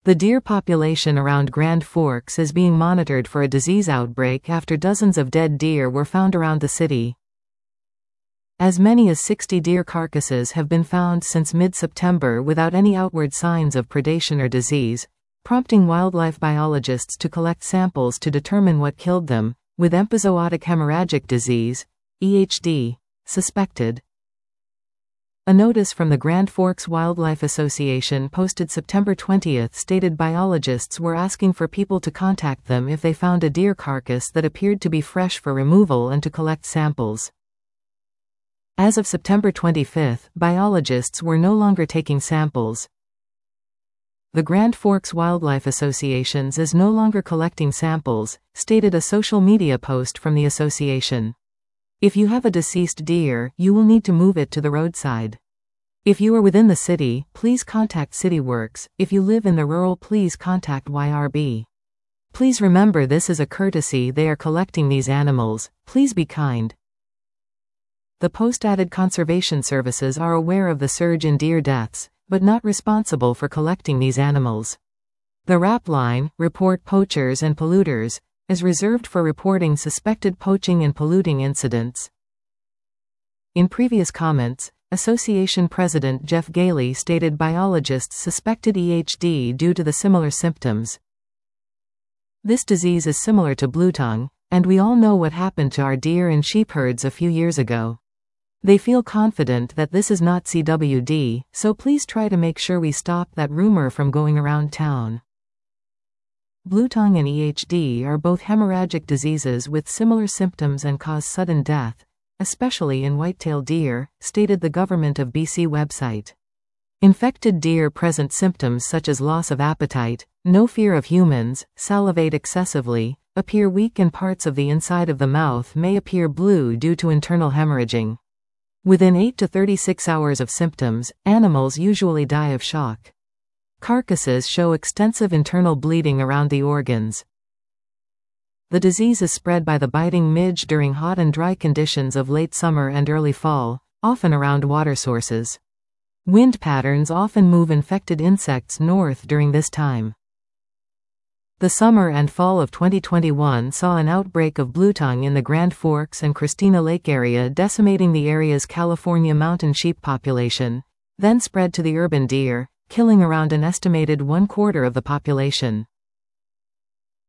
The deer population around Grand Forks is being monitored for a disease outbreak after dozens of dead deer were found around the city. As many as 60 deer carcasses have been found since mid-September without any outward signs of predation or disease, prompting wildlife biologists to collect samples to determine what killed them, with epizootic hemorrhagic disease, EHD, suspected. A notice from the Grand Forks Wildlife Association posted September 20 stated biologists were asking for people to contact them if they found a deer carcass that appeared to be fresh for removal and to collect samples. As of September 25, biologists were no longer taking samples. The Grand Forks Wildlife Association is no longer collecting samples, stated a social media post from the association. If you have a deceased deer, you will need to move it to the roadside. If you are within the city, please contact CityWorks. If you live in the rural, please contact YRB. Please remember this is a courtesy, they are collecting these animals, please be kind. The post added conservation services are aware of the surge in deer deaths, but not responsible for collecting these animals. The RAP line, Report Poachers and Polluters, is reserved for reporting suspected poaching and polluting incidents. In previous comments, Association President Jeff Gailey stated biologists suspected EHD due to the similar symptoms. This disease is similar to bluetongue, and we all know what happened to our deer and sheep herds a few years ago. They feel confident that this is not CWD, so please try to make sure we stop that rumor from going around town. Bluetongue and EHD are both hemorrhagic diseases with similar symptoms and cause sudden death, especially in white-tailed deer, stated the Government of BC website. Infected deer present symptoms such as loss of appetite, no fear of humans, salivate excessively, appear weak, and parts of the inside of the mouth may appear blue due to internal hemorrhaging. Within 8 to 36 hours of symptoms, animals usually die of shock. Carcasses show extensive internal bleeding around the organs. The disease is spread by the biting midge during hot and dry conditions of late summer and early fall, often around water sources. Wind patterns often move infected insects north during this time. The summer and fall of 2021 saw an outbreak of bluetongue in the Grand Forks and Christina Lake area, decimating the area's California mountain sheep population, then spread to the urban deer, killing around an estimated 1/4 of the population.